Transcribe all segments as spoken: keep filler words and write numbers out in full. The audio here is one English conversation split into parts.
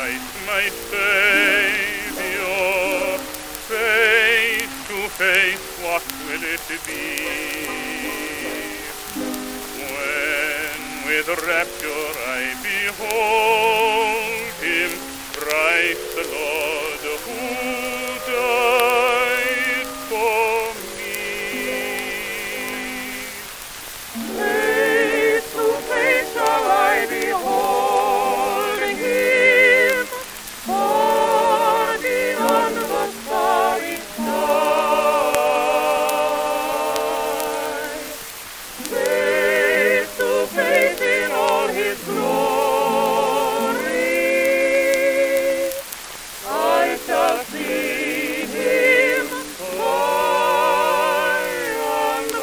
Christ my Savior, face to face, what will it be? When with rapture I behold him, Christ the Lord, who died for me. Face to face shall I behold him, far beyond the starry sky. Face to face in all his glory, I shall see him high on the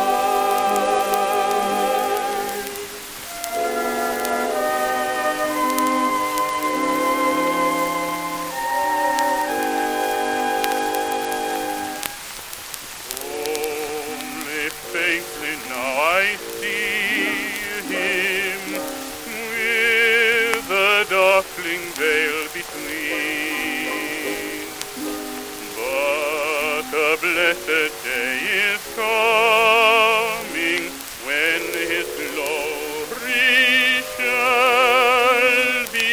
Only faintly now I see him, with the darkling veil between. But a blessed day is coming when his glory shall be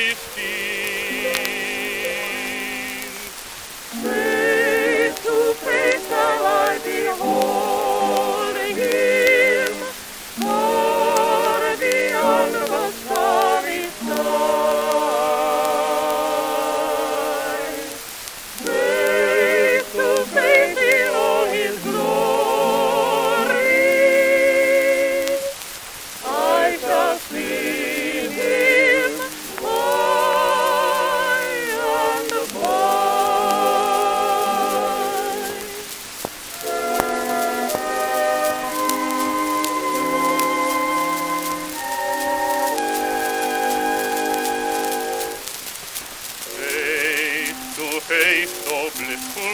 seen. face to face shall I behold him, far beyond the starry sky. Face to face in all his glory, I shall see him high on the Face to face, oh blissful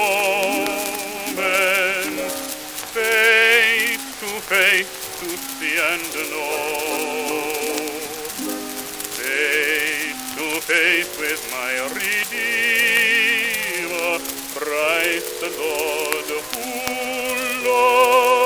moment, face to face to see and know, face to face with my Redeemer, Christ the Lord, who loves